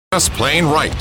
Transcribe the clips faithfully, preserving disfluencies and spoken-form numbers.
Just Plain Right.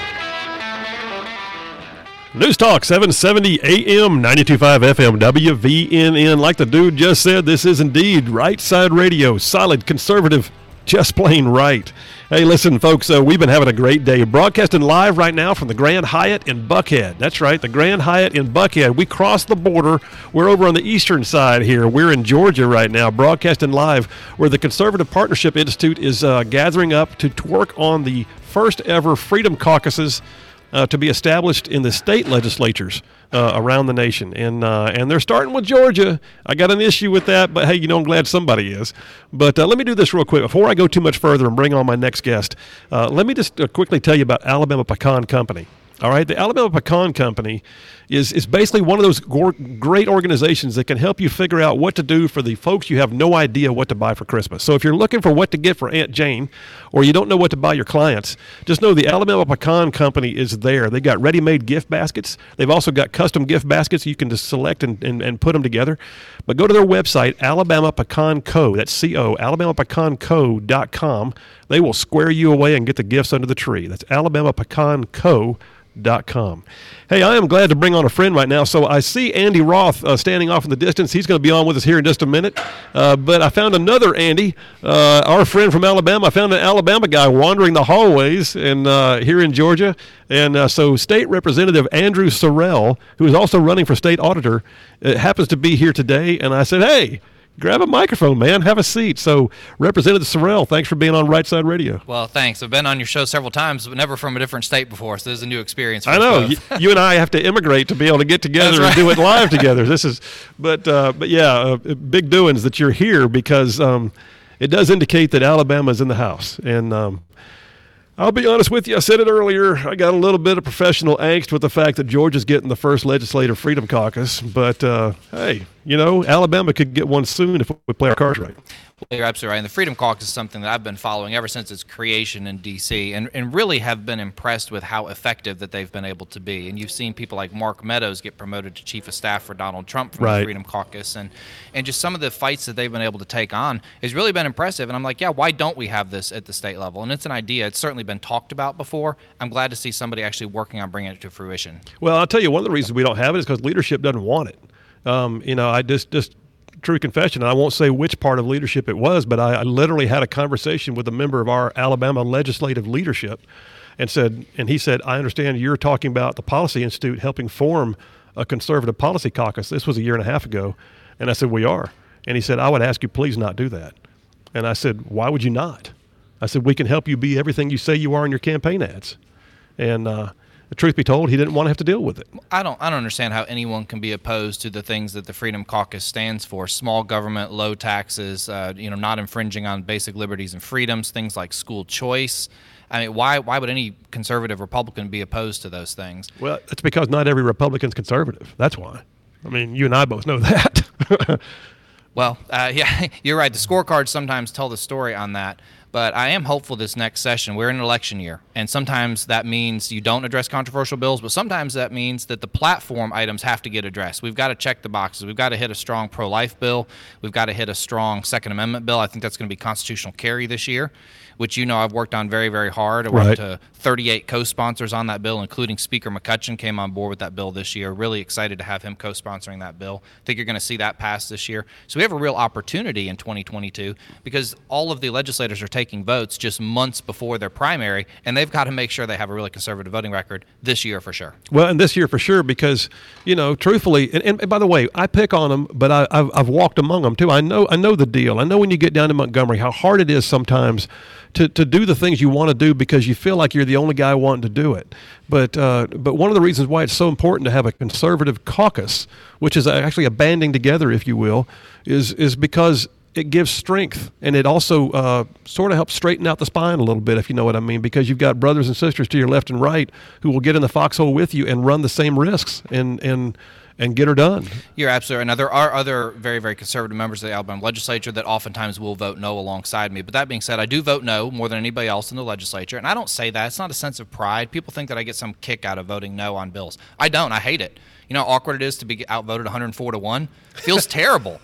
News Talk seven seventy A M, ninety-two point five F M, W V N N. Like the dude just said, this is indeed Right Side Radio. Solid, conservative, just plain right. Hey, listen, folks, uh, we've been having a great day. Broadcasting live right now from the Grand Hyatt in Buckhead. That's right, the Grand Hyatt in Buckhead. We crossed the border. We're over on the eastern side here. We're in Georgia right now, broadcasting live, where the Conservative Partnership Institute is uh, gathering up to work on the first ever Freedom Caucuses Uh, to be established in the state legislatures uh, around the nation. And uh, and they're starting with Georgia. I got an issue with that, but hey, you know, I'm glad somebody is. But uh, let me do this real quick. Before I go too much further and bring on my next guest, uh, let me just uh, quickly tell you about Alabama Pecan Company. All right, the Alabama Pecan Company is is basically one of those go- great organizations that can help you figure out what to do for the folks you have no idea what to buy for Christmas. So if you're looking for what to get for Aunt Jane, or you don't know what to buy your clients, just know the Alabama Pecan Company is there. They got ready-made gift baskets. They've also got custom gift baskets you can just select and, and, and put them together. But go to their website, Alabama Pecan Co. That's C O, alabama pecan co dot com. They will square you away and get the gifts under the tree. That's alabama pecan co dot com. Hey, I am glad to bring on a friend right now. So I see Andy Roth uh, standing off in the distance. He's going to be on with us here in just a minute. Uh, but I found another Andy, uh, our friend from Alabama. I found an Alabama guy wandering the hallways and uh, here in Georgia. And uh, so State Representative Andrew Sorrell, who is also running for state auditor, uh, happens to be here today. And I said, hey, grab a microphone, man. Have a seat. So, Representative Sorrell, thanks for being on Right Side Radio. Well, thanks. I've been on your show several times, but never from a different state before, so this is a new experience for I know. us you, you and I have to immigrate to be able to get together right. and do it live together. This is, but uh, but yeah, uh, big doings that you're here because um, it does indicate that Alabama is in the house. And um, I'll be honest with you. I said it earlier. I got a little bit of professional angst with the fact that Georgia's getting the first legislative freedom caucus. But, uh, hey, you know, Alabama could get one soon if we play our cards right. Well, you're absolutely right. And the Freedom Caucus is something that I've been following ever since its creation in D C and, and really have been impressed with how effective that they've been able to be. And you've seen people like Mark Meadows get promoted to Chief of Staff for Donald Trump from right. the Freedom Caucus. And, and just some of the fights that they've been able to take on has really been impressive. And I'm like, yeah, why don't we have this at the state level? And it's an idea. It's certainly been talked about before. I'm glad to see somebody actually working on bringing it to fruition. Well, I'll tell you, one of the reasons we don't have it is because leadership doesn't want it. Um, you know, I just just... True confession, I won't say which part of leadership it was, but I, I literally had a conversation with a member of our Alabama legislative leadership and said, and he said, I understand you're talking about the Policy Institute helping form a conservative policy caucus. This was a year and a half ago. And I said, we are. And he said, I would ask you, please not do that. And I said, why would you not? I said, we can help you be everything you say you are in your campaign ads. And, uh, the truth be told, he didn't want to have to deal with it. I don't I don't understand how anyone can be opposed to the things that the Freedom Caucus stands for: small government, low taxes, uh, you know, not infringing on basic liberties and freedoms, things like school choice. I mean, why why would any conservative Republican be opposed to those things? Well, it's because not every Republican's conservative. That's why. I mean, you and I both know that. Well, uh, yeah, you're right. The scorecards sometimes tell the story on that. But I am hopeful this next session. We're in an election year, and sometimes that means you don't address controversial bills, but sometimes that means that the platform items have to get addressed. We've got to check the boxes. We've got to hit a strong pro-life bill. We've got to hit a strong Second Amendment bill. I think that's going to be constitutional carry this year, which you know I've worked on very, very hard. We're right. up to thirty-eight co-sponsors on that bill, including Speaker McCutcheon came on board with that bill this year. Really excited to have him co-sponsoring that bill. I think you're going to see that pass this year. So we have a real opportunity in twenty twenty-two because all of the legislators are taking votes just months before their primary, and they've got to make sure they have a really conservative voting record this year for sure. Well, and this year for sure because, you know, truthfully, and, and by the way, I pick on them, but I, I've, I've walked among them too. I know I know the deal. I know when you get down to Montgomery how hard it is sometimes to, to do the things you want to do because you feel like you're the only guy wanting to do it. But uh, but one of the reasons why it's so important to have a conservative caucus, which is actually a banding together, if you will, is is because it gives strength, and it also uh, sort of helps straighten out the spine a little bit, if you know what I mean, because you've got brothers and sisters to your left and right who will get in the foxhole with you and run the same risks and and and get her done. You're absolutely right. Now, there are other very, very conservative members of the Alabama legislature that oftentimes will vote no alongside me. But that being said, I do vote no more than anybody else in the legislature, and I don't say that. It's not a sense of pride. People think that I get some kick out of voting no on bills. I don't. I hate it. You know how awkward it is to be outvoted one hundred four to one? It feels terrible.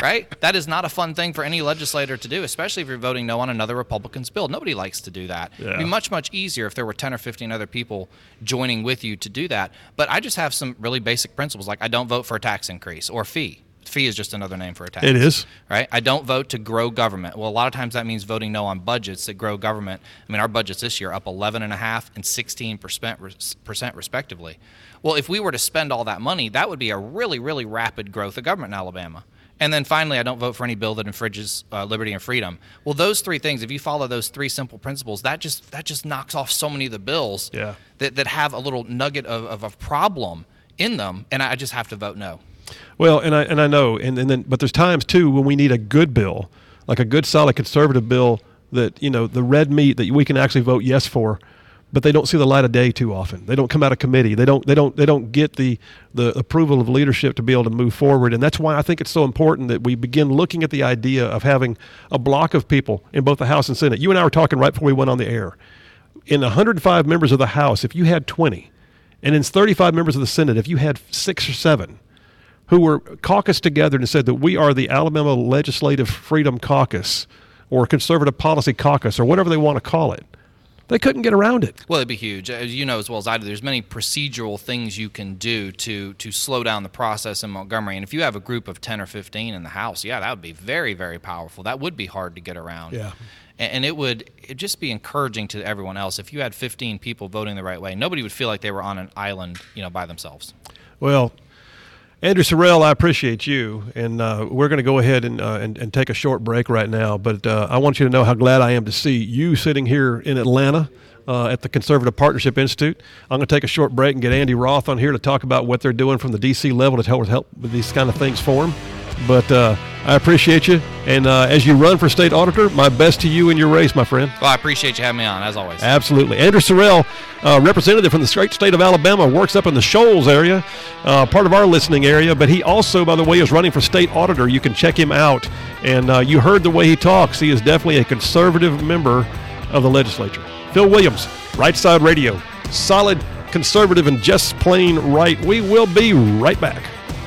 right? That is not a fun thing for any legislator to do, especially if you're voting no on another Republican's bill. Nobody likes to do that. Yeah. It'd be much, much easier if there were ten or fifteen other people joining with you to do that. But I just have some really basic principles, like I don't vote for a tax increase or fee. Fee is just another name for a tax. It is. Right? I don't vote to grow government. Well, a lot of times that means voting no on budgets that grow government. I mean, our budgets this year up eleven point five and sixteen percent respectively. Well, if we were to spend all that money, that would be a really, really rapid growth of government in Alabama. And then finally, I don't vote for any bill that infringes uh, liberty and freedom. Well, those three things, if you follow those three simple principles, that just that just knocks off so many of the bills yeah. that, that have a little nugget of, of a problem in them, and I just have to vote no. Well, and I and I know, and, and then but there's times too when we need a good bill, like a good solid conservative bill that, you know, the red meat that we can actually vote yes for, but they don't see the light of day too often. They don't come out of committee. They don't they don't they don't get the the approval of leadership to be able to move forward. And that's why I think it's so important that we begin looking at the idea of having a block of people in both the House and Senate. You and I were talking right before we went on the air. In one hundred five members of the House, if you had twenty, and in thirty-five members of the Senate, if you had six or seven who were caucused together and said that we are the Alabama Legislative Freedom Caucus or Conservative Policy Caucus or whatever they want to call it, they couldn't get around it. Well, it'd be huge. As you know as well as I do, there's many procedural things you can do to to slow down the process in Montgomery. And if you have a group of ten or fifteen in the House, yeah, that would be very, very powerful. That would be hard to get around. Yeah. And it would it'd just be encouraging to everyone else. If you had fifteen people voting the right way, nobody would feel like they were on an island, you know, by themselves. Well, Andrew Sorrell, I appreciate you, and uh, we're going to go ahead and, uh, and and take a short break right now. But uh, I want you to know how glad I am to see you sitting here in Atlanta uh, at the Conservative Partnership Institute. I'm going to take a short break and get Andy Roth on here to talk about what they're doing from the D C level to help help with these kind of things for them. But uh, I appreciate you, and uh, as you run for state auditor, my best to you in your race, my friend. Well, I appreciate you having me on, as always. Absolutely. Andrew Sorrell, uh, representative from the great state of Alabama, works up in the Shoals area, uh, part of our listening area, but he also, by the way, is running for state auditor. You can check him out, and uh, you heard the way he talks. He is definitely a conservative member of the legislature. Phil Williams, Right Side Radio, solid conservative and just plain right. We will be right back.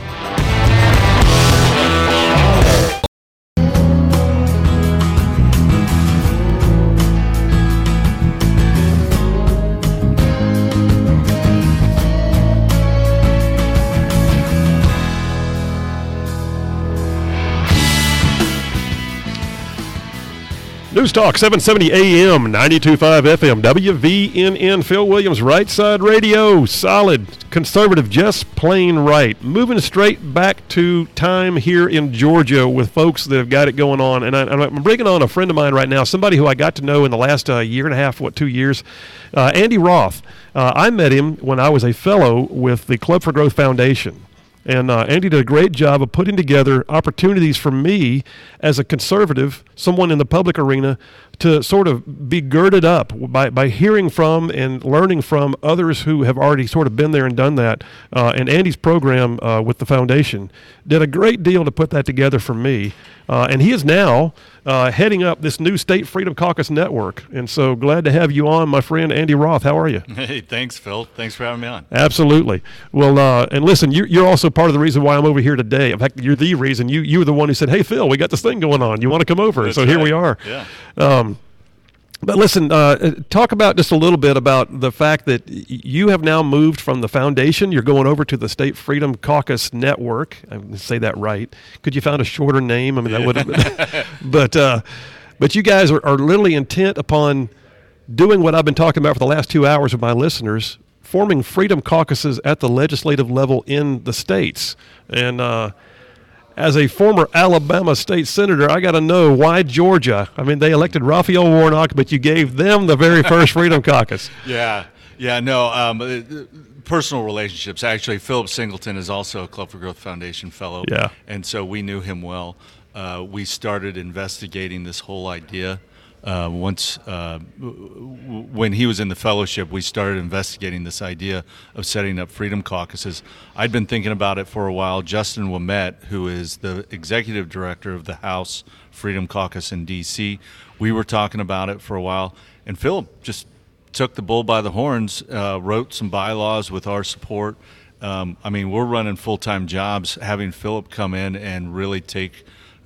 News Talk seven seventy A M, ninety-two point five F M, W V N N, Phil Williams, Right Side Radio, solid, conservative, just plain right. Moving straight back to time here in Georgia with folks that have got it going on. And I, I'm bringing on a friend of mine right now, somebody who I got to know in the last uh, year and a half, what, two years, uh, Andy Roth. Uh, I met him when I was a fellow with the Club for Growth Foundation. And uh, Andy did a great job of putting together opportunities for me as a conservative, someone in the public arena, to sort of be girded up by, by hearing from and learning from others who have already sort of been there and done that. Uh, and Andy's program uh, with the foundation did a great deal to put that together for me. Uh, and he is now uh, heading up this new State Freedom Caucus network. And so glad to have you on, my friend Andy Roth. How are you? Hey, thanks, Phil. Thanks for having me on. Absolutely. Well, uh, and listen, you're, you're also part of the reason why I'm over here today. In fact, you're the reason. You you were the one who said, hey, Phil, we got this thing going on. You want to come over? That's so right. Here we are. Yeah. Um, But listen, uh, talk about just a little bit about the fact that y- you have now moved from the foundation. You're going over to the State Freedom Caucus Network. I'm going to say that right. Could you find a shorter name? I mean, that would have been. but, uh, but you guys are, are literally intent upon doing what I've been talking about for the last two hours with my listeners, forming freedom caucuses at the legislative level in the states. And uh, as a former Alabama state senator, I got to know, why Georgia? I mean, they elected Raphael Warnock, but you gave them the very first Freedom Caucus. Yeah, yeah, no, um, uh, personal relationships. Actually, Philip Singleton is also a Club for Growth Foundation fellow. Yeah. And so we knew him well. Uh, we started investigating this whole idea. Uh, once, uh, w- when he was in the fellowship, we started investigating this idea of setting up freedom caucuses. I'd been thinking about it for a while. Justin Ouimet, who is the executive director of the House Freedom Caucus in D C, we were talking about it for a while, and Philip just took the bull by the horns, uh, wrote some bylaws with our support. Um, I mean, we're running full-time jobs. Having Philip come in and really take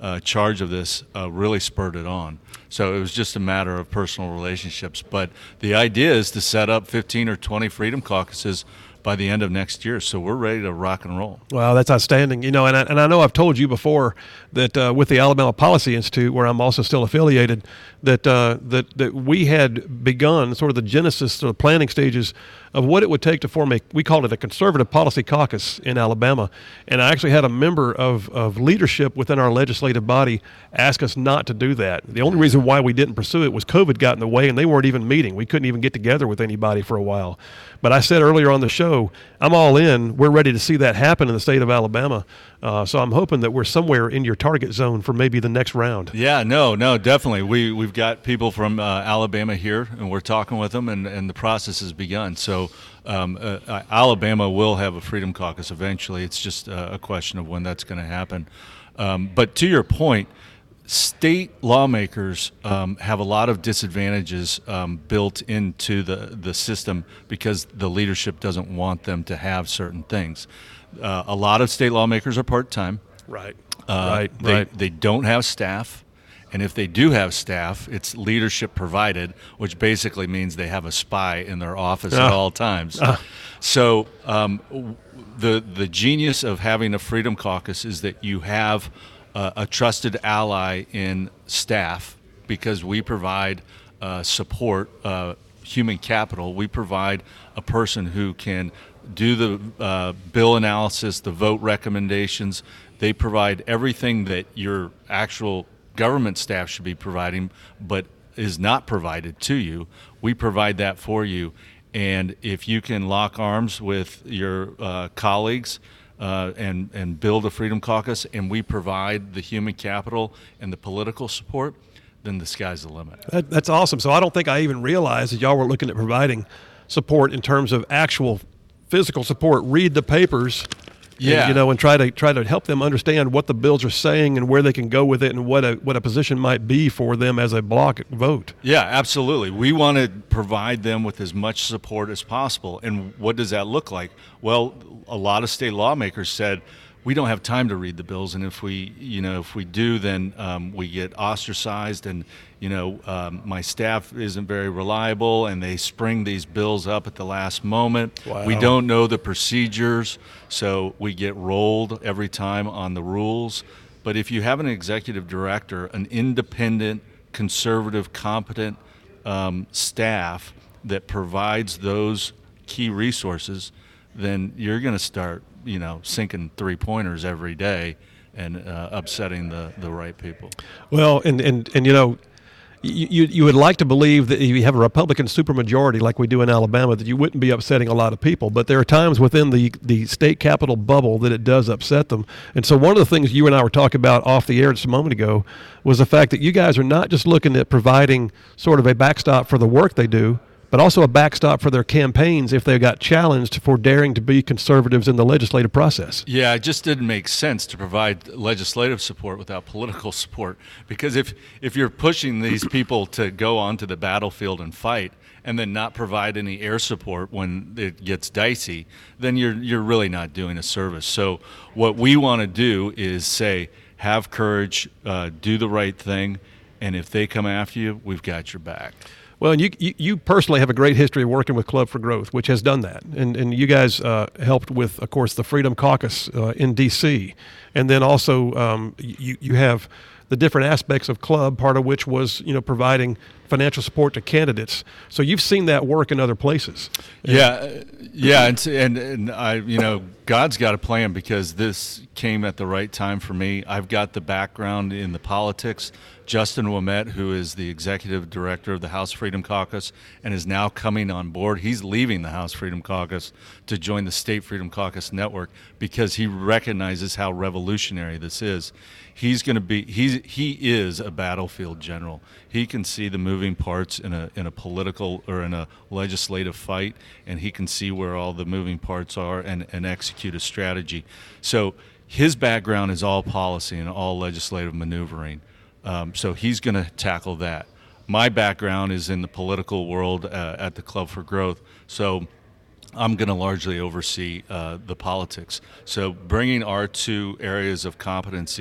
uh, charge of this uh, really spurred it on. So it was just a matter of personal relationships. But the idea is to set up fifteen or twenty Freedom Caucuses by the end of next year. So we're ready to rock and roll. Wow, that's outstanding. You know, and I, and I know I've told you before that uh, with the Alabama Policy Institute, where I'm also still affiliated, that uh, that that we had begun sort of the genesis or the planning stages of what it would take to form a, we called it a conservative policy caucus in Alabama. And I actually had a member of, of leadership within our legislative body ask us not to do that. The only reason why we didn't pursue it was COVID got in the way and they weren't even meeting. We couldn't even get together with anybody for a while. But I said earlier on the show, I'm all in. We're ready to see that happen in the state of Alabama. Uh, so I'm hoping that we're somewhere in your target zone for maybe the next round. Yeah, no, no, definitely. We, we've got people from uh, Alabama here, and we're talking with them, and, and the process has begun. So um, uh, Alabama will have a Freedom Caucus eventually. It's just uh, a question of when that's going to happen. Um, but to your point, state lawmakers um, have a lot of disadvantages um, built into the, the system because the leadership doesn't want them to have certain things. Uh, a lot of state lawmakers are part-time. Right, Uh, right, they, right. They don't have staff. And if they do have staff, it's leadership provided, which basically means they have a spy in their office Uh, at all times. uh. So um, w- the the genius of having a Freedom Caucus is that you have uh, a trusted ally in staff because we provide uh, support, uh, human capital. We provide a person who can do the uh, bill analysis, the vote recommendations. They provide everything that your actual government staff should be providing, but is not provided to you. We provide that for you. And if you can lock arms with your uh, colleagues uh, and, and build a Freedom Caucus, and we provide the human capital and the political support, then the sky's the limit. That, that's awesome. So I don't think I even realized that y'all were looking at providing support in terms of actual physical support. Read the papers. Yeah. And, you know, and try to try to help them understand what the bills are saying and where they can go with it and what a what a position might be for them as a block vote. Yeah, absolutely. We want to provide them with as much support as possible. And what does that look like? Well, a lot of state lawmakers said, we don't have time to read the bills, and if we, you know, if we do, then um, we get ostracized, and you know, um, my staff isn't very reliable, and they spring these bills up at the last moment. Wow. We don't know the procedures, so we get rolled every time on the rules. But if you have an executive director, an independent, conservative, competent um, staff that provides those key resources, then you're going to start, you know, sinking three-pointers every day and uh, upsetting the, the right people. Well, and, and, and you know, you, you you would like to believe that if you have a Republican supermajority like we do in Alabama, that you wouldn't be upsetting a lot of people. But there are times within the, the state capitol bubble that it does upset them. And so one of the things you and I were talking about off the air just a moment ago was the fact that you guys are not just looking at providing sort of a backstop for the work they do, but also a backstop for their campaigns if they got challenged for daring to be conservatives in the legislative process. Yeah, it just didn't make sense to provide legislative support without political support, because if if you're pushing these people to go onto the battlefield and fight and then not provide any air support when it gets dicey, then you're you're really not doing a service. So what we want to do is say, have courage, uh, do the right thing, and if they come after you, we've got your back. Well, and you, you you personally have a great history of working with Club for Growth, which has done that. And and you guys uh, helped with, of course, the Freedom Caucus uh, in D C And then also um, you, you have the different aspects of Club, part of which was, you know, providing financial support to candidates. So you've seen that work in other places. Yeah, yeah, and, and and I, you know, God's got a plan, because this came at the right time for me. I've got the background in the politics. Justin Ouimet, who is the executive director of the House Freedom Caucus and is now coming on board, he's leaving the House Freedom Caucus to join the State Freedom Caucus Network because he recognizes how revolutionary this is. He's going to be he's he is a battlefield general. He can see the moving parts in a in a political or in a legislative fight, and he can see where all the moving parts are and, and execute a strategy. So his background is all policy and all legislative maneuvering. Um, so he's going to tackle that. My background is in the political world uh, at the Club for Growth, so I'm going to largely oversee uh, the politics. So bringing our two areas of competency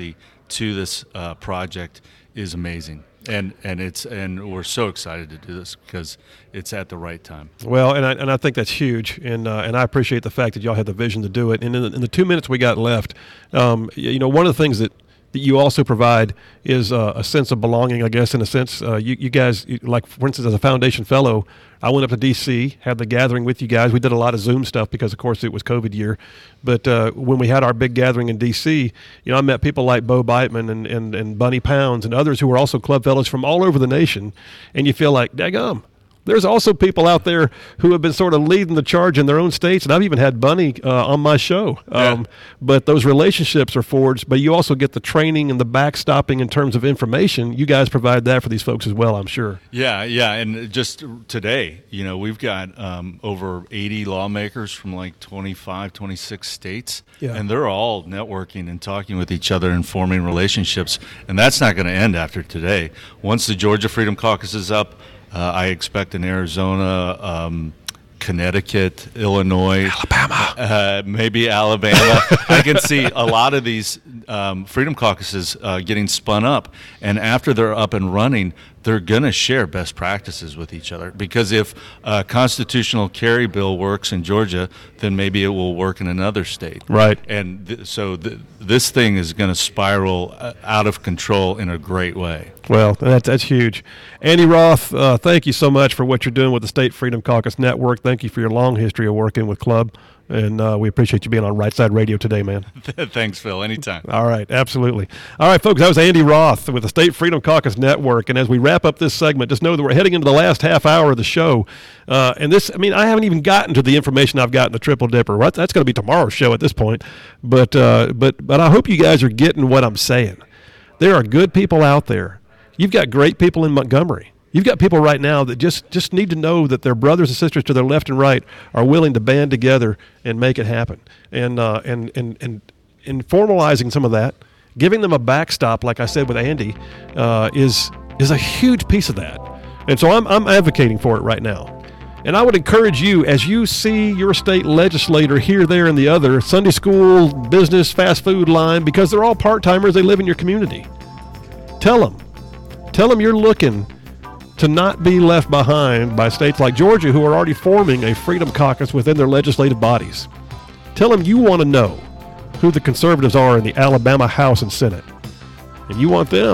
to this uh, project is amazing. And and it's and we're so excited to do this because it's at the right time. Well, and I and I think that's huge, and uh, and I appreciate the fact that y'all had the vision to do it. And in the, in the two minutes we got left, um, you know, one of the things that, that you also provide is uh, a sense of belonging, I guess, in a sense. Uh, you you guys, like for instance, as a foundation fellow, I went up to D C, had the gathering with you guys. We did a lot of Zoom stuff because, of course, it was COVID year. But uh, when we had our big gathering in D C, you know, I met people like Bo Beitman and, and, and Bunny Pounds and others who were also club fellows from all over the nation. And you feel like, daggum, there's also people out there who have been sort of leading the charge in their own states. And I've even had Bunny uh, on my show. Um, yeah. But those relationships are forged. But you also get the training and the backstopping in terms of information. You guys provide that for these folks as well, I'm sure. Yeah, yeah. And just today, you know, we've got um, over eighty lawmakers from like twenty-five, twenty-six states. Yeah. And they're all networking and talking with each other and forming relationships. And that's not going to end after today. Once the Georgia Freedom Caucus is up, Uh, I expect in Arizona, um, Connecticut, Illinois, Alabama, uh, maybe Alabama. I can see a lot of these um, Freedom Caucuses uh, getting spun up, and after they're up and running, they're going to share best practices with each other. Because if a constitutional carry bill works in Georgia, then maybe it will work in another state. Right. And th- so th- this thing is going to spiral uh, out of control in a great way. Well, that's that's huge. Andy Roth, uh, thank you so much for what you're doing with the State Freedom Caucus Network. Thank you for your long history of working with Club, and uh, we appreciate you being on Right Side Radio today, man. Thanks, Phil. Anytime. All right, absolutely. All right, folks, that was Andy Roth with the State Freedom Caucus Network, and as we wrap up this segment, just know that we're heading into the last half hour of the show, uh, and this, I mean, I haven't even gotten to the information I've got in the Triple Dipper. Right? That's going to be tomorrow's show at this point, but, uh, but, but I hope you guys are getting what I'm saying. There are good people out there. You've got great people in Montgomery. You've got people right now that just, just need to know that their brothers and sisters to their left and right are willing to band together and make it happen. And uh, and, and and and formalizing some of that, giving them a backstop, like I said with Andy, uh, is is a huge piece of that. And so I'm I'm advocating for it right now. And I would encourage you, as you see your state legislator here, there, and the other, Sunday school, business, fast food line, because they're all part-timers, they live in your community. Tell them. Tell them you're looking to not be left behind by states like Georgia, who are already forming a Freedom Caucus within their legislative bodies. Tell them you want to know who the conservatives are in the Alabama House and Senate. And you want them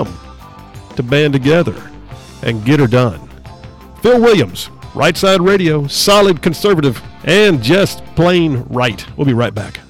to band together and get her done. Phil Williams, Right Side Radio, solid conservative, and just plain right. We'll be right back.